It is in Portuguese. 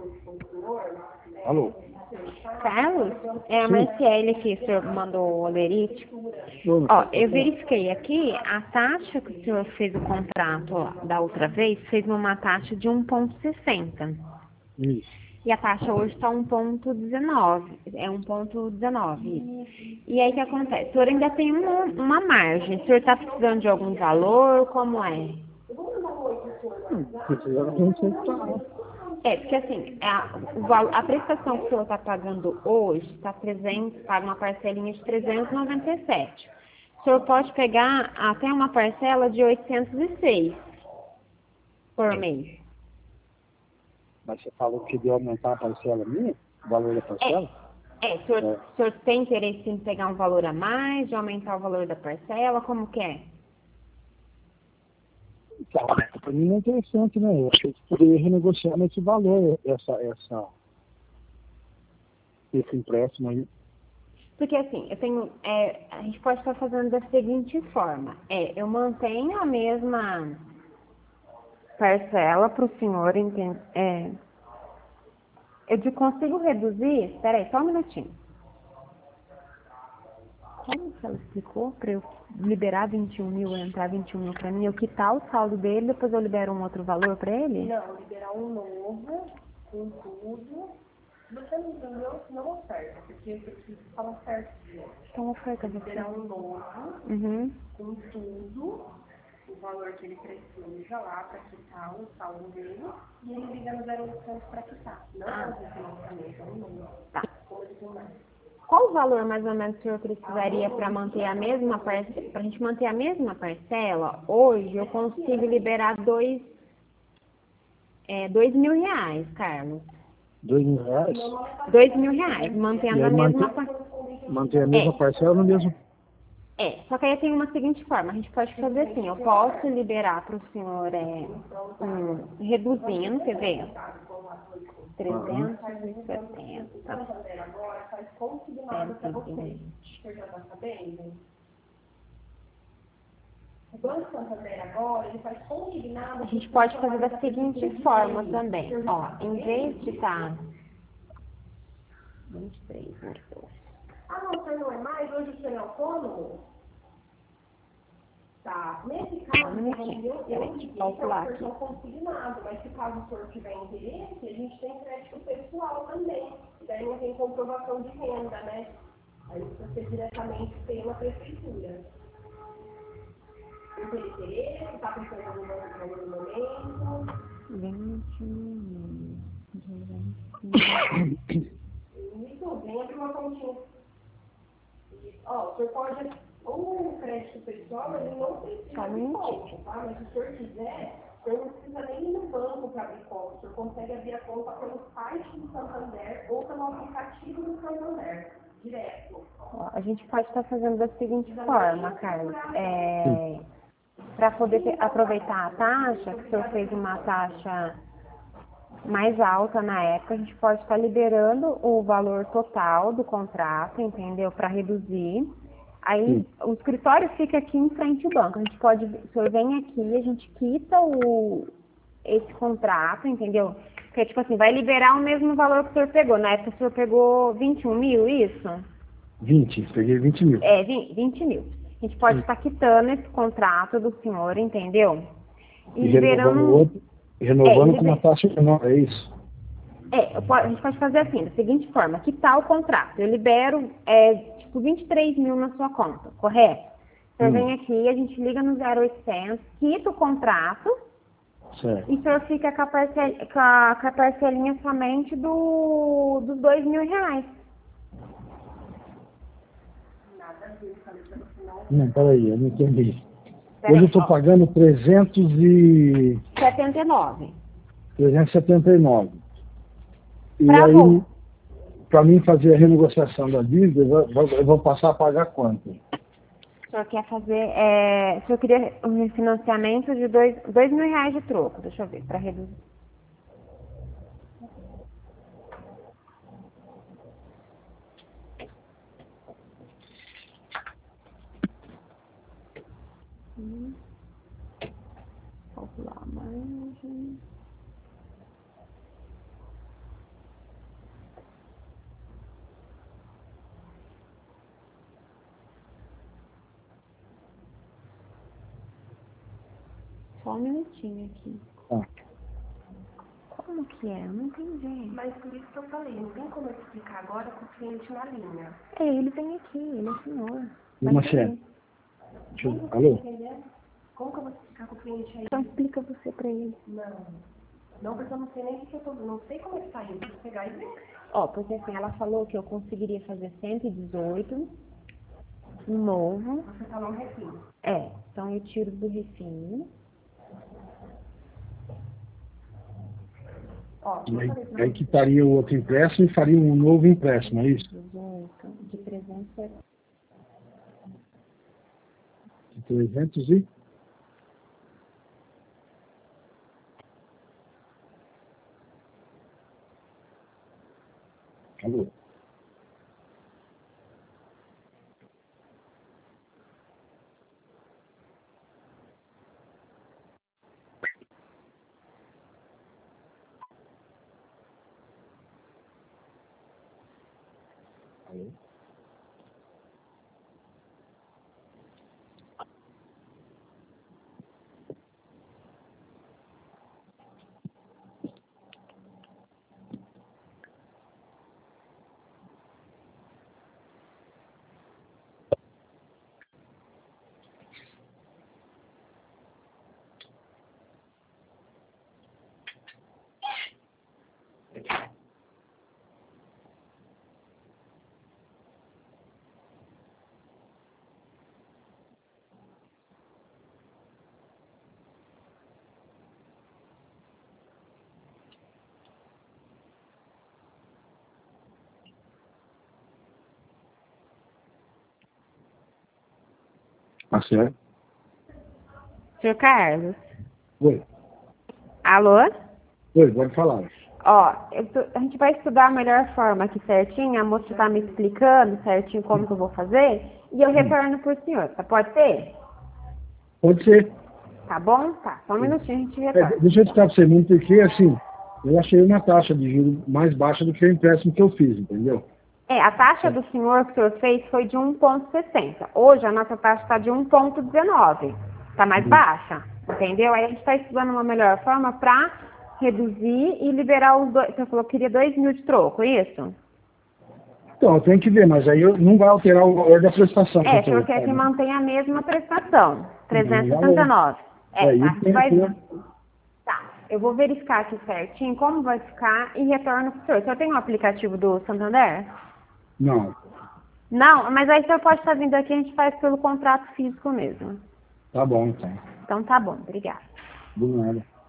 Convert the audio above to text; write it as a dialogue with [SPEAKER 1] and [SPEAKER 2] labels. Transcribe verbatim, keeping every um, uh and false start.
[SPEAKER 1] Alô?
[SPEAKER 2] Carlos, é a
[SPEAKER 1] Sim.
[SPEAKER 2] Marciele aqui, o senhor mandou o olerite.
[SPEAKER 1] Tô,
[SPEAKER 2] Ó,
[SPEAKER 1] tô,
[SPEAKER 2] eu
[SPEAKER 1] tô.
[SPEAKER 2] verifiquei aqui, a taxa que o senhor fez o contrato ó, da outra vez, fez uma taxa de um ponto sessenta.
[SPEAKER 1] Isso.
[SPEAKER 2] E a taxa hoje está um ponto dezenove. É um ponto dezenove. E aí o que acontece? O senhor ainda tem uma, uma margem. O senhor está precisando de algum valor? Como é?
[SPEAKER 1] Hum, Precisava de um centavo.
[SPEAKER 2] É, porque assim, a, o val- a prestação que o senhor está pagando hoje está trezentos, paga uma parcelinha de trezentos e noventa e sete. O senhor pode pegar até uma parcela de oitocentos e seis por mês.
[SPEAKER 1] Mas você falou que ia aumentar a parcela minha? O valor da parcela?
[SPEAKER 2] É, o senhor,
[SPEAKER 1] É.
[SPEAKER 2] o senhor tem interesse em pegar um valor a mais, de aumentar o valor da parcela, como que é?
[SPEAKER 1] Então, para mim não é interessante, né? Eu acho que poderia renegociar nesse valor, essa, essa, esse empréstimo aí.
[SPEAKER 2] Porque assim, eu tenho, é, a gente pode estar fazendo da seguinte forma, é, eu mantenho a mesma parcela para o senhor, entende? É, eu te consigo reduzir, espera aí, só um minutinho. Como que ela explicou para eu liberar vinte e um mil, entrar vinte e um mil para mim, eu quitar o saldo dele, depois eu libero um outro valor para ele?
[SPEAKER 3] Não, liberar um novo, com tudo. Se você não entendeu, não oferta, porque eu preciso falar certo.
[SPEAKER 2] Então, oferta você.
[SPEAKER 3] Liberar um novo,
[SPEAKER 2] Uhum.
[SPEAKER 3] com tudo, o valor que ele precisa lá para quitar o saldo dele, e ele liga no zero oitocentos para quitar. Não
[SPEAKER 2] Ah.
[SPEAKER 3] fazer financiamento, é um novo.
[SPEAKER 2] Tá.
[SPEAKER 3] Como ele tem mais.
[SPEAKER 2] Qual o valor mais ou menos que o senhor precisaria para manter a mesma parcela? Para a gente manter a mesma parcela, hoje eu consigo liberar dois, é, dois mil reais, Carlos.
[SPEAKER 1] Dois mil reais?
[SPEAKER 2] Dois mil reais,
[SPEAKER 1] E
[SPEAKER 2] mantendo a
[SPEAKER 1] aí
[SPEAKER 2] mesma
[SPEAKER 1] manter,
[SPEAKER 2] parcela.
[SPEAKER 1] manter a mesma parcela no mesmo.
[SPEAKER 2] É, só que aí tem uma seguinte forma, a gente pode fazer assim, eu posso liberar para o senhor é, um, reduzindo, quer ver? trezentos e setenta.
[SPEAKER 3] Agora faz consignado para você. Você já está sabendo? O Banco Santander agora, ele faz consignado.
[SPEAKER 2] A gente pode fazer da seguinte forma também, ó, em vez de estar vinte e três, vinte e dois.
[SPEAKER 3] Ah, não, o senhor não é mais? Hoje o senhor é autônomo? Tá. Nesse caso,
[SPEAKER 2] Um
[SPEAKER 3] eu,
[SPEAKER 2] minutinho,
[SPEAKER 3] eu,
[SPEAKER 2] peraí,
[SPEAKER 3] eu
[SPEAKER 2] deixa eu
[SPEAKER 3] liguei
[SPEAKER 2] calcular
[SPEAKER 3] para
[SPEAKER 2] aqui.
[SPEAKER 3] o consignado, mas se caso o senhor tiver interesse, a gente tem crédito pessoal também. E daí não tem comprovação de renda, né? Aí precisa ser diretamente pela prefeitura. Não tem interesse, está pensando em algum banco no momento.
[SPEAKER 2] vinte,
[SPEAKER 3] Muito bem, abrir uma continha. Ó, o senhor pode, ou o crédito pessoal, ele não precisa
[SPEAKER 2] Só um
[SPEAKER 3] de
[SPEAKER 2] minutinho.
[SPEAKER 3] conta, tá? Mas se o senhor quiser, o senhor não precisa nem ir no banco para abrir conta. O senhor consegue abrir a conta pelo site do Santander ou pelo aplicativo do Santander, direto.
[SPEAKER 2] Ó, a gente pode estar fazendo da seguinte forma, Carlos. É, para poder ter- aproveitar a taxa, que o senhor fez uma taxa mais alta na época, a gente pode estar liberando o valor total do contrato, entendeu? Para reduzir. Aí
[SPEAKER 1] Sim.
[SPEAKER 2] o escritório fica aqui em frente ao banco. A gente pode, o senhor vem aqui, a gente quita o, esse contrato, entendeu? Porque, tipo assim, vai liberar o mesmo valor que o senhor pegou. Na época o senhor pegou vinte e um mil, isso?
[SPEAKER 1] vinte, peguei vinte mil.
[SPEAKER 2] É, vinte, vinte mil. A gente pode
[SPEAKER 1] Sim.
[SPEAKER 2] estar quitando esse contrato do senhor, entendeu?
[SPEAKER 1] E renovando o outro, renovando
[SPEAKER 2] É,
[SPEAKER 1] com uma
[SPEAKER 2] liber-
[SPEAKER 1] taxa menor, é isso?
[SPEAKER 2] É, eu po- a gente pode fazer assim, da seguinte forma, quitar o contrato. Eu libero, é, tipo, vinte e três mil na sua conta, correto? O senhor
[SPEAKER 1] Hum.
[SPEAKER 2] vem aqui, a gente liga no zero oitocentos, quita o contrato
[SPEAKER 1] Certo.
[SPEAKER 2] e o senhor fica com a, parcel, com a, com a parcelinha somente do, dos dois mil reais.
[SPEAKER 1] Não, peraí, eu não entendi.
[SPEAKER 2] Pera
[SPEAKER 1] Hoje eu
[SPEAKER 2] aí,
[SPEAKER 1] estou
[SPEAKER 2] ó,
[SPEAKER 1] pagando trezentos e
[SPEAKER 2] setenta e nove.
[SPEAKER 1] trezentos e setenta e nove. E
[SPEAKER 2] Pra
[SPEAKER 1] aí,
[SPEAKER 2] vou.
[SPEAKER 1] para mim fazer a renegociação da dívida, eu vou, eu vou passar a pagar quanto?
[SPEAKER 2] O senhor quer fazer, é, o senhor queria um refinanciamento de dois, dois mil reais de troco, deixa eu ver, para reduzir. Hum. Calcular a margem. Só um minutinho aqui.
[SPEAKER 1] Tá.
[SPEAKER 2] Como que é? Eu não entendi.
[SPEAKER 3] Mas por isso que eu falei, não tem como eu explicar agora com o cliente na linha.
[SPEAKER 2] É, ele vem aqui, ele é senhor.
[SPEAKER 1] E
[SPEAKER 2] Vai
[SPEAKER 1] Marcelo?
[SPEAKER 2] entender.
[SPEAKER 1] Deixa eu... Alô?
[SPEAKER 3] Entendeu? Como que eu vou explicar com o cliente aí?
[SPEAKER 2] Então explica você pra ele.
[SPEAKER 3] Não. Não, porque eu não sei nem o que eu tô. Não sei como é que tá indo. Vou pegar e ver.
[SPEAKER 2] Ó, porque assim, ela falou que eu conseguiria fazer cento e dezoito, um novo.
[SPEAKER 3] Você falou um refino.
[SPEAKER 2] É, então eu tiro do refino.
[SPEAKER 3] Ó,
[SPEAKER 1] E
[SPEAKER 3] eu
[SPEAKER 1] aí,
[SPEAKER 3] falei pra
[SPEAKER 1] aí quitaria o outro empréstimo e faria um novo empréstimo, é isso?
[SPEAKER 2] dezoito, de trezentos.
[SPEAKER 1] De trezentos e... Alô? Alô? Marcelo?
[SPEAKER 2] Senhor Carlos?
[SPEAKER 1] Oi.
[SPEAKER 2] Alô?
[SPEAKER 1] Oi, pode falar.
[SPEAKER 2] Ó, eu tô- a gente vai estudar a melhor forma aqui certinho, a moça tá me explicando certinho como que eu vou fazer, e eu retorno pro senhor, tá? Pode ser?
[SPEAKER 1] Pode ser.
[SPEAKER 2] Tá bom? Tá, só um minutinho a gente
[SPEAKER 1] É,
[SPEAKER 2] retorna.
[SPEAKER 1] deixa eu explicar para você muito porque, assim, eu achei uma taxa de juros mais baixa do que o empréstimo que eu fiz, entendeu?
[SPEAKER 2] É, a taxa do senhor que o senhor fez foi de um vírgula sessenta. Hoje a nossa taxa está de um vírgula dezenove. Está mais
[SPEAKER 1] Uhum.
[SPEAKER 2] baixa, entendeu? Aí a gente está estudando uma melhor forma para reduzir e liberar os dois. Você falou que queria dois mil de troco, isso?
[SPEAKER 1] Então, eu tenho que ver, mas aí eu, não vai alterar o valor da prestação.
[SPEAKER 2] É, o
[SPEAKER 1] que
[SPEAKER 2] senhor
[SPEAKER 1] eu
[SPEAKER 2] quer
[SPEAKER 1] tenho,
[SPEAKER 2] que
[SPEAKER 1] né?
[SPEAKER 2] mantenha a mesma prestação, trezentos e
[SPEAKER 1] Uhum,
[SPEAKER 2] setenta e nove. É,
[SPEAKER 1] É,
[SPEAKER 2] tá, a
[SPEAKER 1] isso
[SPEAKER 2] gente
[SPEAKER 1] tem
[SPEAKER 2] vai...
[SPEAKER 1] que ter.
[SPEAKER 2] Tá, eu vou verificar aqui certinho como vai ficar e retorno pro senhor. O senhor tem um aplicativo do Santander?
[SPEAKER 1] Não,
[SPEAKER 2] Não, mas aí o senhor pode estar vindo aqui, a gente faz pelo contrato físico mesmo.
[SPEAKER 1] tá bom, então.
[SPEAKER 2] Então tá bom, obrigada.
[SPEAKER 1] Do nada.